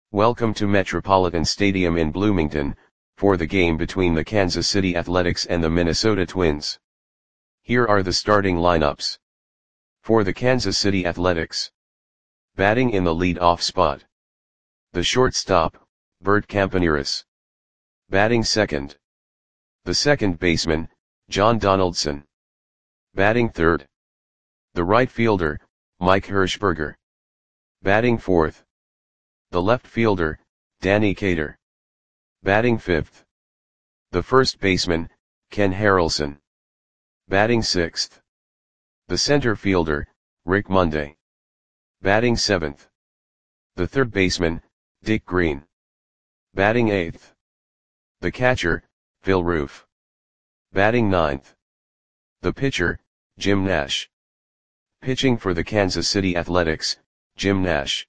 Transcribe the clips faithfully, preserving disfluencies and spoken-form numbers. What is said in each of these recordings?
Welcome to Metropolitan Stadium in Bloomington, for the game between the Kansas City Athletics and the Minnesota Twins. Here are the starting lineups. For the Kansas City Athletics. Batting in the lead-off spot. The shortstop, Bert Campaneris. Batting second. The second baseman, John Donaldson. Batting third. The right fielder, Mike Hershberger. Batting fourth. The left fielder, Danny Cater. Batting fifth. The first baseman, Ken Harrelson. Batting sixth. The center fielder, Rick Monday. Batting seventh. The third baseman, Dick Green. Batting eighth. The catcher, Phil Roof. Batting ninth. The pitcher, Jim Nash. Pitching for the Kansas City Athletics, Jim Nash.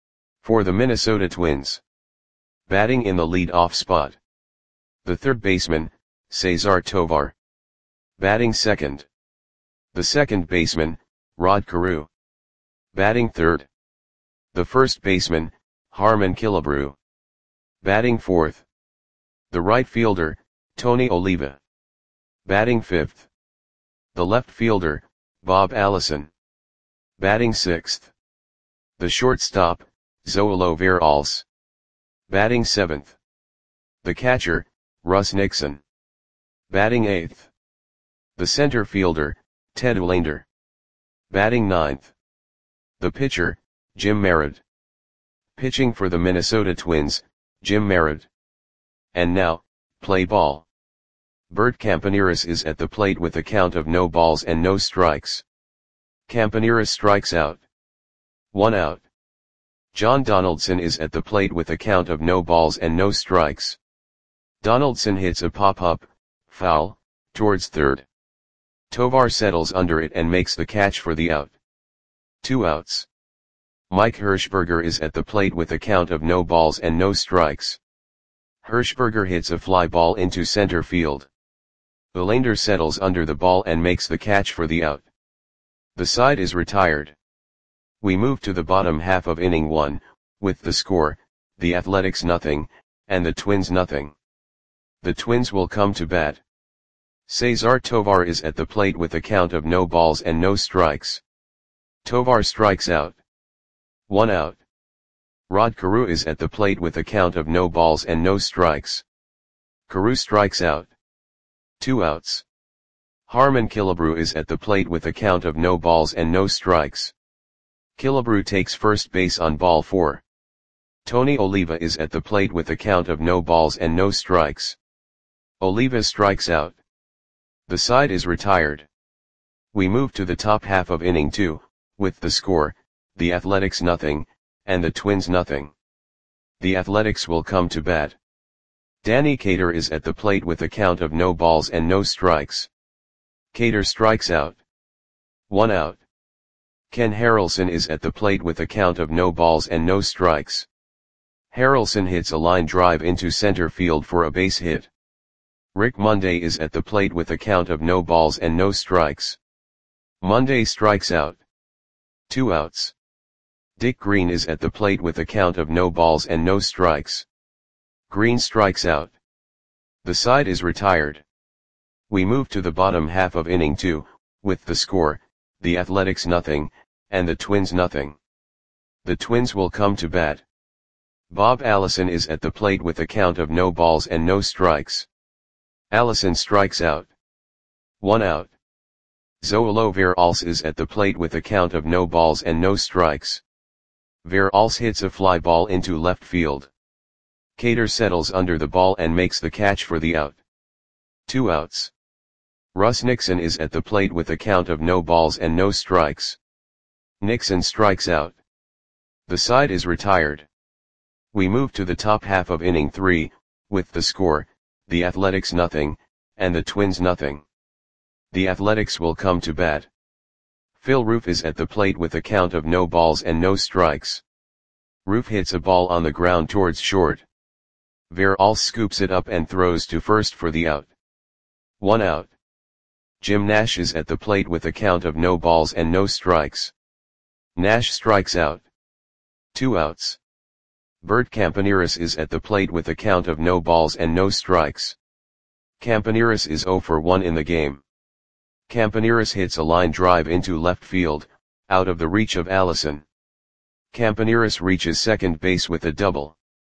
For the Minnesota Twins. Batting in the lead-off spot. The third baseman, Cesar Tovar. Batting second. The second baseman, Rod Carew. Batting third. The first baseman, Harmon Killebrew. Batting fourth. The right fielder, Tony Oliva. Batting fifth. The left fielder, Bob Allison. Batting sixth. The shortstop, Zoilo Veralls. Batting seventh. The catcher, Russ Nixon. Batting eighth. The center fielder, Ted Olander. Batting ninth. The pitcher, Jim Merritt. Pitching for the Minnesota Twins, Jim Merritt. And now, play ball. Bert Campaneris is at the plate with a count of no balls and no strikes. Campaneris strikes out. One out. John Donaldson is at the plate with a count of no balls and no strikes. Donaldson hits a pop-up, foul, towards third. Tovar settles under it and makes the catch for the out. Two outs. Mike Hershberger is at the plate with a count of no balls and no strikes. Hershberger hits a fly ball into center field. Olander settles under the ball and makes the catch for the out. The side is retired. We move to the bottom half of inning one, with the score, the Athletics nothing, and the Twins nothing. The Twins will come to bat. Cesar Tovar is at the plate with a count of no balls and no strikes. Tovar strikes out. One out. Rod Carew is at the plate with a count of no balls and no strikes. Carew strikes out. Two outs. Harmon Killebrew is at the plate with a count of no balls and no strikes. Killebrew takes first base on ball four. Tony Oliva is at the plate with a count of no balls and no strikes. Oliva strikes out. The side is retired. We move to the top half of inning two, with the score, the Athletics nothing, and the Twins nothing. The Athletics will come to bat. Danny Cater is at the plate with a count of no balls and no strikes. Cater strikes out. One out. Ken Harrelson is at the plate with a count of no balls and no strikes. Harrelson hits a line drive into center field for a base hit. Rick Monday is at the plate with a count of no balls and no strikes. Monday strikes out. Two outs. Dick Green is at the plate with a count of no balls and no strikes. Green strikes out. The side is retired. We move to the bottom half of inning two, with the score, the Athletics nothing, and the Twins nothing. The Twins will come to bat. Bob Allison is at the plate with a count of no balls and no strikes. Allison strikes out. One out. Zoilo Veralls is at the plate with a count of no balls and no strikes. Veralls hits a fly ball into left field. Cater settles under the ball and makes the catch for the out. Two outs. Russ Nixon is at the plate with a count of no balls and no strikes. Nixon strikes out. The side is retired. We move to the top half of inning three, with the score, the Athletics nothing, and the Twins nothing. The Athletics will come to bat. Phil Roof is at the plate with a count of no balls and no strikes. Roof hits a ball on the ground towards short. Veralls scoops it up and throws to first for the out. One out. Jim Nash is at the plate with a count of no balls and no strikes. Nash strikes out. Two outs. Bert Campaneris is at the plate with a count of no balls and no strikes. Campaneris is zero for one in the game. Campaneris hits a line drive into left field, out of the reach of Allison. Campaneris reaches second base with a double.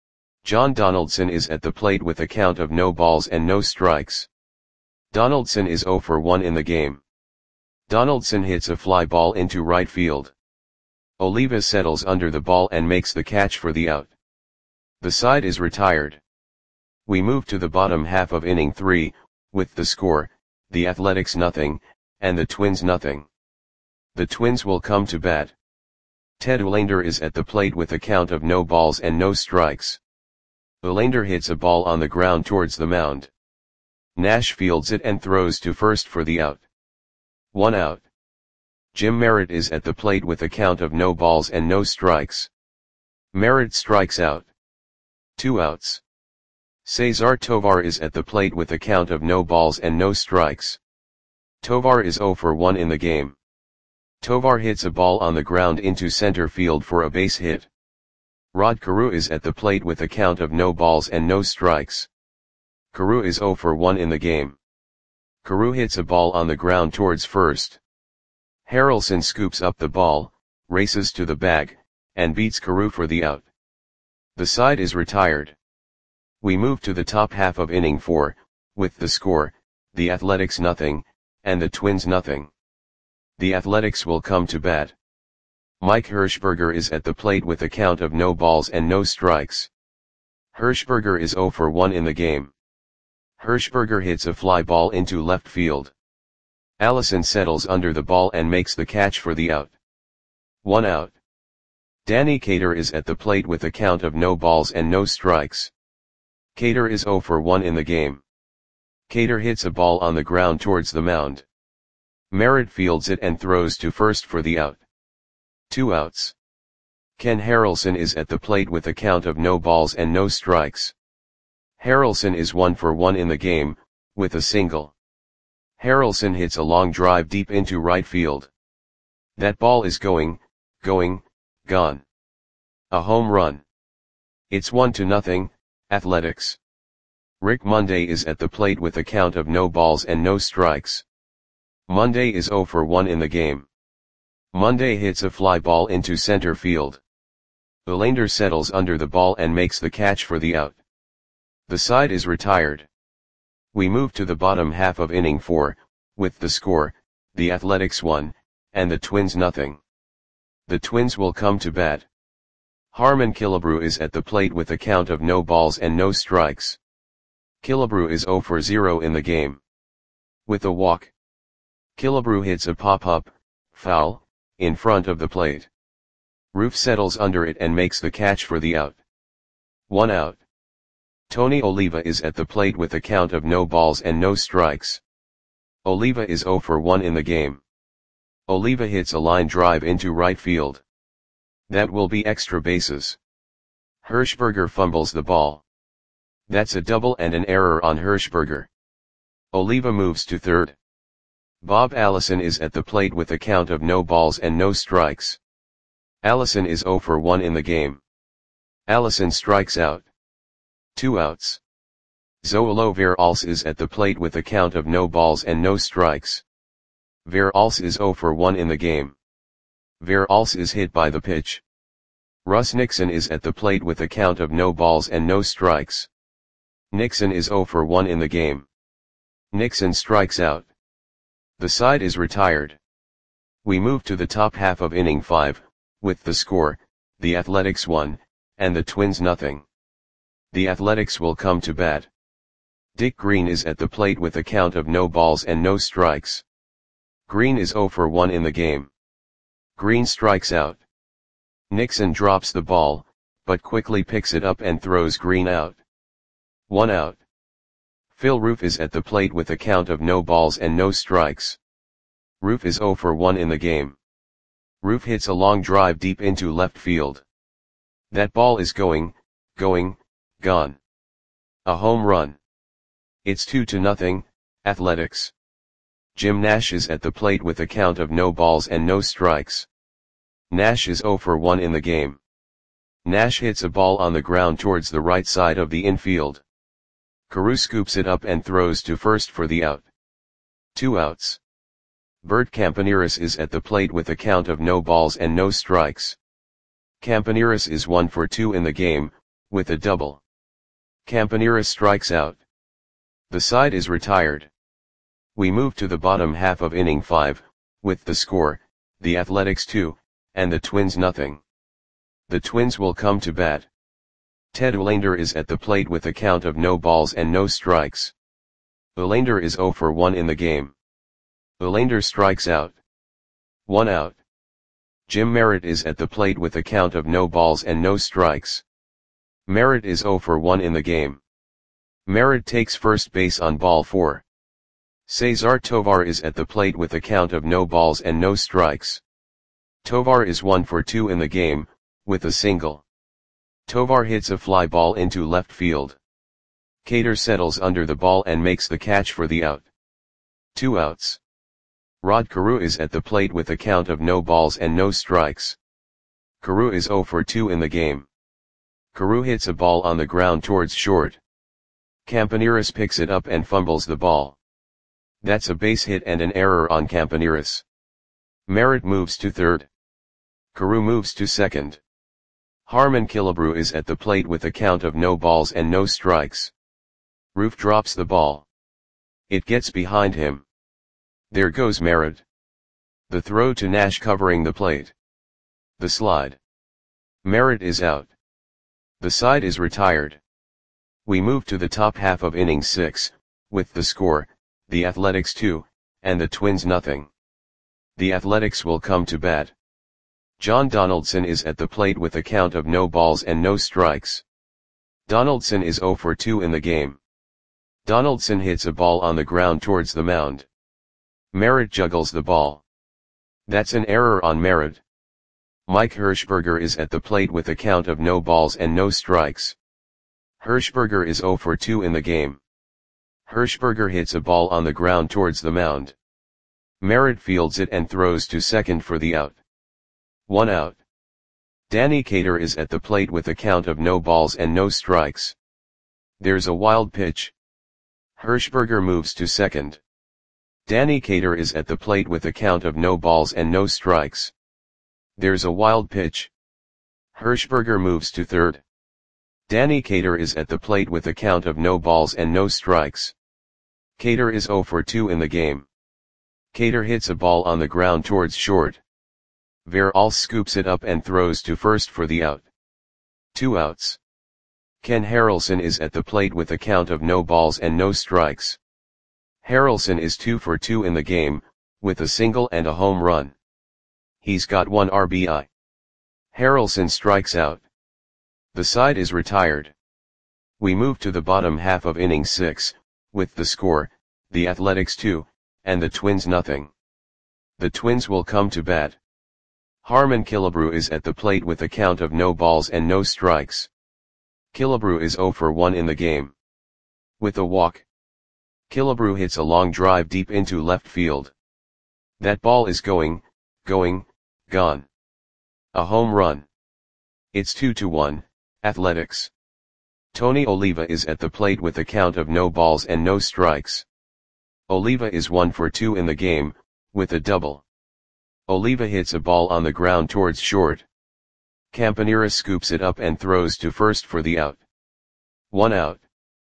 John Donaldson is at the plate with a count of no balls and no strikes. Donaldson is zero for one in the game. Donaldson hits a fly ball into right field. Oliva settles under the ball and makes the catch for the out. The side is retired. We move to the bottom half of inning three, with the score, the Athletics nothing, and the Twins nothing. The Twins will come to bat. Ted Uhlaender is at the plate with a count of no balls and no strikes. Uhlaender hits a ball on the ground towards the mound. Nash fields it and throws to first for the out. One out. Jim Merritt is at the plate with a count of no balls and no strikes. Merritt strikes out. Two outs. Cesar Tovar is at the plate with a count of no balls and no strikes. Tovar is zero for one in the game. Tovar hits a ball on the ground into center field for a base hit. Rod Carew is at the plate with a count of no balls and no strikes. Carew is zero for one in the game. Carew hits a ball on the ground towards first. Harrelson scoops up the ball, races to the bag, and beats Carew for the out. The side is retired. We move to the top half of inning four, with the score, the Athletics nothing, and the Twins nothing. The Athletics will come to bat. Mike Hirschberger is at the plate with a count of no balls and no strikes. Hirschberger is zero for one in the game. Hirschberger hits a fly ball into left field. Allison settles under the ball and makes the catch for the out. One out. Danny Cater is at the plate with a count of no balls and no strikes. Cater is zero for one in the game. Cater hits a ball on the ground towards the mound. Merritt fields it and throws to first for the out. Two outs. Ken Harrelson is at the plate with a count of no balls and no strikes. Harrelson is one for one in the game, with a single. Harrelson hits a long drive deep into right field. That ball is going, going, gone. A home run. It's one to nothing, Athletics. Rick Monday is at the plate with a count of no balls and no strikes. Monday is zero for one in the game. Monday hits a fly ball into center field. Uhlaender settles under the ball and makes the catch for the out. The side is retired. We move to the bottom half of inning four, with the score, the Athletics one, and the Twins nothing. The Twins will come to bat. Harmon Killebrew is at the plate with a count of no balls and no strikes. Killebrew is zero for zero in the game. With a walk. Killebrew hits a pop-up, foul, in front of the plate. Roof settles under it and makes the catch for the out. One out. Tony Oliva is at the plate with a count of no balls and no strikes. Oliva is zero for one in the game. Oliva hits a line drive into right field. That will be extra bases. Hirschberger fumbles the ball. That's a double and an error on Hirschberger. Oliva moves to third. Bob Allison is at the plate with a count of no balls and no strikes. Allison is zero for one in the game. Allison strikes out. Two outs. Zoilo Veralce is at the plate with a count of no balls and no strikes. Veralce is zero for one in the game. Veralce is hit by the pitch. Russ Nixon is at the plate with a count of no balls and no strikes. Nixon is zero for one in the game. Nixon strikes out. The side is retired. We move to the top half of inning five, with the score, the Athletics one, and the Twins nothing. The Athletics will come to bat. Dick Green is at the plate with a count of no balls and no strikes. Green is zero for one in the game. Green strikes out. Nixon drops the ball, but quickly picks it up and throws Green out. One out. Phil Roof is at the plate with a count of no balls and no strikes. Roof is zero for one in the game. Roof hits a long drive deep into left field. That ball is going, going, gone. A home run. It's two to nothing, Athletics. Jim Nash is at the plate with a count of no balls and no strikes. Nash is zero for one in the game. Nash hits a ball on the ground towards the right side of the infield. Carew scoops it up and throws to first for the out. Two outs. Bert Campaneris is at the plate with a count of no balls and no strikes. Campaneris is one for two in the game, with a double. Campaneris strikes out. The side is retired. We move to the bottom half of inning five, with the score, the Athletics two, and the Twins nothing. The Twins will come to bat. Ted Olander is at the plate with a count of no balls and no strikes. Olander is oh for one in the game. Olander strikes out. One out. Jim Merritt is at the plate with a count of no balls and no strikes. Merritt is oh for one in the game. Merritt takes first base on ball four. Cesar Tovar is at the plate with a count of no balls and no strikes. Tovar is one for two in the game, with a single. Tovar hits a fly ball into left field. Cater settles under the ball and makes the catch for the out. Two outs. Rod Carew is at the plate with a count of no balls and no strikes. Carew is oh for two in the game. Carew hits a ball on the ground towards short. Campaneris picks it up and fumbles the ball. That's a base hit and an error on Campaneris. Merritt moves to third. Carew moves to second. Harmon Killebrew is at the plate with a count of no balls and no strikes. Roof drops the ball. It gets behind him. There goes Merritt. The throw to Nash covering the plate. The slide. Merritt is out. The side is retired. We move to the top half of inning six, with the score, the Athletics two, and the Twins nothing. The Athletics will come to bat. John Donaldson is at the plate with a count of no balls and no strikes. Donaldson is oh for two in the game. Donaldson hits a ball on the ground towards the mound. Merritt juggles the ball. That's an error on Merritt. Mike Hirschberger is at the plate with a count of no balls and no strikes. Hirschberger is oh for two in the game. Hirschberger hits a ball on the ground towards the mound. Merritt fields it and throws to second for the out. One out. Danny Cater is at the plate with a count of no balls and no strikes. There's a wild pitch. Hirschberger moves to second. Danny Cater is at the plate with a count of no balls and no strikes. There's a wild pitch. Hirschberger moves to third. Danny Cater is at the plate with a count of no balls and no strikes. Cater is oh for two in the game. Cater hits a ball on the ground towards short. Veralls scoops it up and throws to first for the out. Two outs. Ken Harrelson is at the plate with a count of no balls and no strikes. Harrelson is two for two in the game, with a single and a home run. He's got one R B I. Harrelson strikes out. The side is retired. We move to the bottom half of inning six, with the score, the Athletics two, and the Twins nothing. The Twins will come to bat. Harmon Killebrew is at the plate with a count of no balls and no strikes. Killebrew is oh for one in the game. With a walk. Killebrew hits a long drive deep into left field. That ball is going, going, gone. A home run. It's two to one, Athletics. Tony Oliva is at the plate with a count of no balls and no strikes. Oliva is one for two in the game, with a double. Oliva hits a ball on the ground towards short. Campaneris scoops it up and throws to first for the out. One out.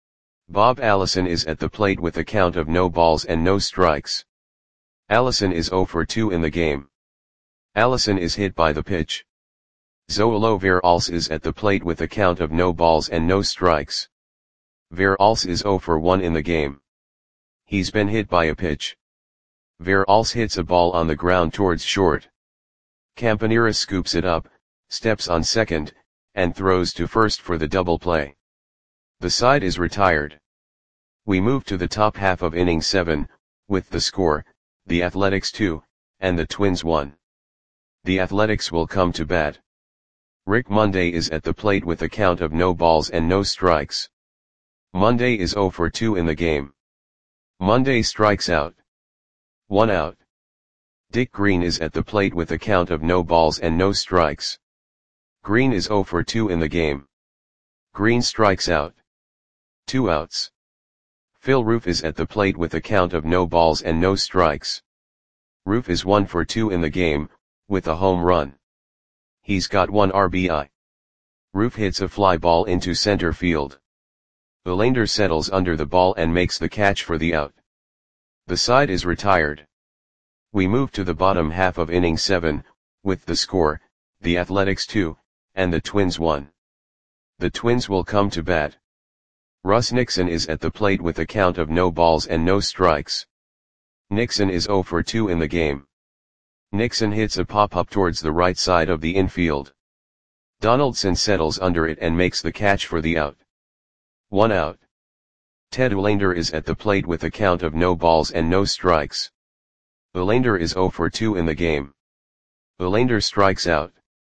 Bob Allison is at the plate with a count of no balls and no strikes. Allison is oh for two in the game. Allison is hit by the pitch. Zoilo Veralls is at the plate with a count of no balls and no strikes. Veralls is oh for one in the game. He's been hit by a pitch. Veralls hits a ball on the ground towards short. Campaneris scoops it up, steps on second, and throws to first for the double play. The side is retired. We move to the top half of inning seven, with the score, the Athletics two, and the Twins one. The Athletics will come to bat. Rick Monday is at the plate with a count of no balls and no strikes. Monday is oh for two in the game. Monday strikes out. One out. Dick Green is at the plate with a count of no balls and no strikes. Green is zero for two in the game. Green strikes out. Two outs. Phil Roof is at the plate with a count of no balls and no strikes. Roof is one for two in the game, with a home run. He's got one R B I. Roof hits a fly ball into center field. Olander settles under the ball and makes the catch for the out. The side is retired. We move to the bottom half of inning seven, with the score, the Athletics two, and the Twins one. The Twins will come to bat. Russ Nixon is at the plate with a count of no balls and no strikes. Nixon is zero for two in the game. Nixon hits a pop-up towards the right side of the infield. Donaldson settles under it and makes the catch for the out. One out. Ted Olander is at the plate with a count of no balls and no strikes. Olander is zero for two in the game. Olander strikes out.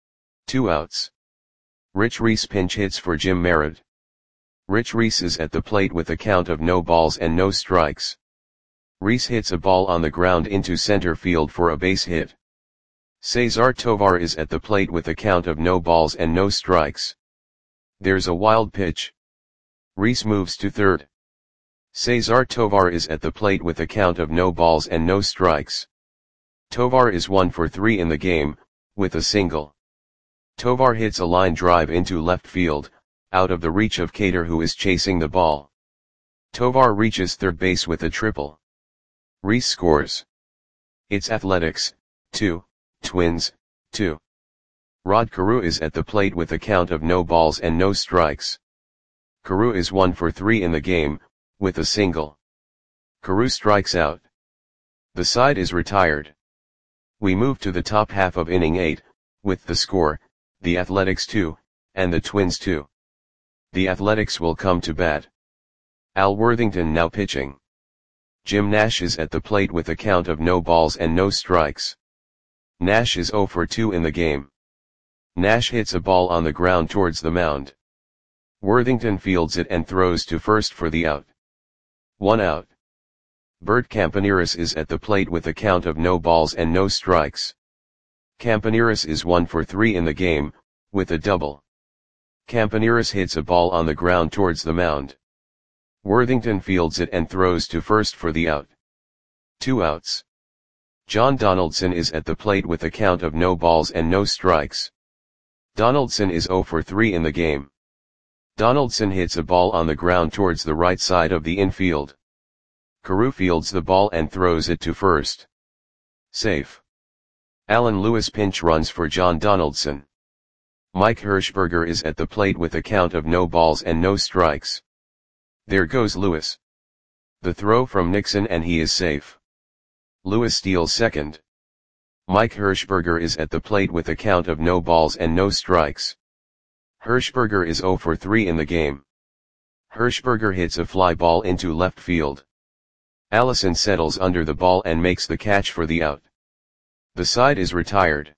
Two outs. Rich Reese pinch hits for Jim Merritt. Rich Reese is at the plate with a count of no balls and no strikes. Reese hits a ball on the ground into center field for a base hit. Cesar Tovar is at the plate with a count of no balls and no strikes. There's a wild pitch. Reese moves to third. Cesar Tovar is at the plate with a count of no balls and no strikes. Tovar is one for three in the game, with a single. Tovar hits a line drive into left field, out of the reach of Cater, who is chasing the ball. Tovar reaches third base with a triple. Reese scores. It's Athletics, two, Twins, two. Rod Carew is at the plate with a count of no balls and no strikes. Carew is one for three in the game, with a single. Carew strikes out. The side is retired. We move to the top half of inning eight, with the score, the Athletics two, and the Twins two. The Athletics will come to bat. Al Worthington now pitching. Jim Nash is at the plate with a count of no balls and no strikes. Nash is zero for two in the game. Nash hits a ball on the ground towards the mound. Worthington fields it and throws to first for the out. One out. Bert Campaneris is at the plate with a count of no balls and no strikes. Campaneris is one for three in the game, with a double. Campaneris hits a ball on the ground towards the mound. Worthington fields it and throws to first for the out. Two outs. John Donaldson is at the plate with a count of no balls and no strikes. Donaldson is zero for three in the game. Donaldson hits a ball on the ground towards the right side of the infield. Carew fields the ball and throws it to first. Safe. Alan Lewis pinch runs for John Donaldson. Mike Hirschberger is at the plate with a count of no balls and no strikes. There goes Lewis. The throw from Nixon and he is safe. Lewis steals second. Mike Hirschberger is at the plate with a count of no balls and no strikes. Hirschberger is zero for three in the game. Hirschberger hits a fly ball into left field. Allison settles under the ball and makes the catch for the out. The side is retired.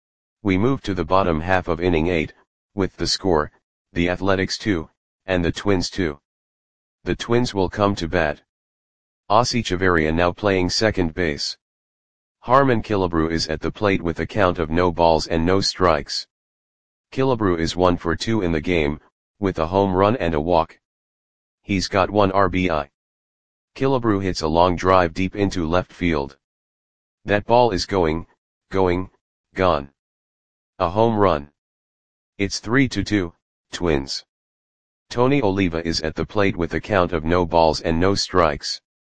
We move to the bottom half of inning eight, with the score, the Athletics two, and the Twins two. The Twins will come to bat. Ossie Chavarria now playing second base. Harmon Killebrew is at the plate with a count of no balls and no strikes. Killebrew is one for two in the game, with a home run and a walk. He's got one R B I. Killebrew hits a long drive deep into left field. That ball is going, going, gone. A home run. It's three to two, Twins. Tony Oliva is at the plate with a count of no balls and no strikes.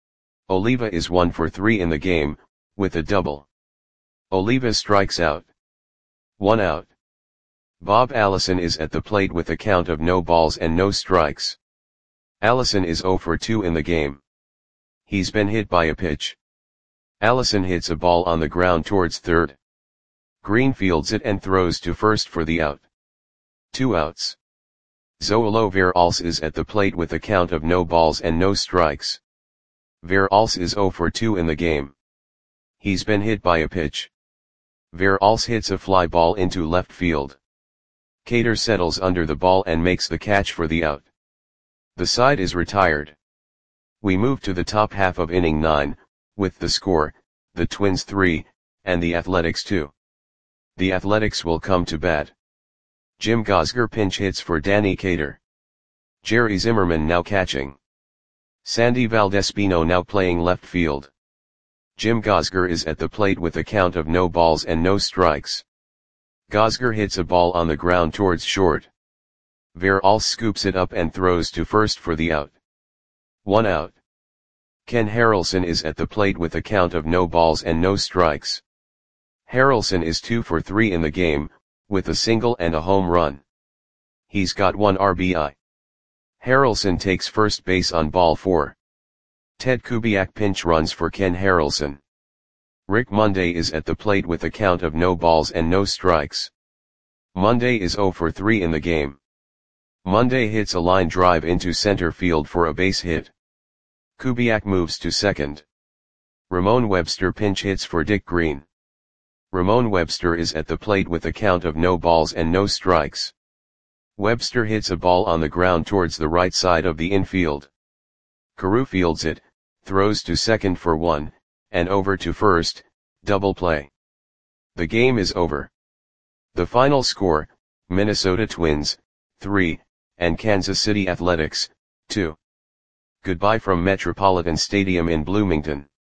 Oliva is one for three in the game, with a double. Oliva strikes out. One out. Bob Allison is at the plate with a count of no balls and no strikes. Allison is zero for two in the game. He's been hit by a pitch. Allison hits a ball on the ground towards third. Green fields it and throws to first for the out. Two outs. Zoilo Veralce is at the plate with a count of no balls and no strikes. Veralce is zero for two in the game. He's been hit by a pitch. Veralce hits a fly ball into left field. Cater settles under the ball and makes the catch for the out. The side is retired. We move to the top half of inning nine, with the score, the Twins three, and the Athletics two. The Athletics will come to bat. Jim Gosger pinch hits for Danny Cater. Jerry Zimmerman now catching. Sandy Valdespino now playing left field. Jim Gosger is at the plate with a count of no balls and no strikes. Gosger hits a ball on the ground towards short. Verhulst scoops it up and throws to first for the out. One out. Ken Harrelson is at the plate with a count of no balls and no strikes. Harrelson is two for three in the game, with a single and a home run. He's got one R B I. Harrelson takes first base on ball four. Ted Kubiak pinch runs for Ken Harrelson. Rick Monday is at the plate with a count of no balls and no strikes. Monday is zero for three in the game. Monday hits a line drive into center field for a base hit. Kubiak moves to second. Ramon Webster pinch hits for Dick Green. Ramon Webster is at the plate with a count of no balls and no strikes. Webster hits a ball on the ground towards the right side of the infield. Carew fields it, throws to second for one, and over to first, double play. The game is over. The final score, Minnesota Twins, three, and Kansas City Athletics, two. Goodbye from Metropolitan Stadium in Bloomington.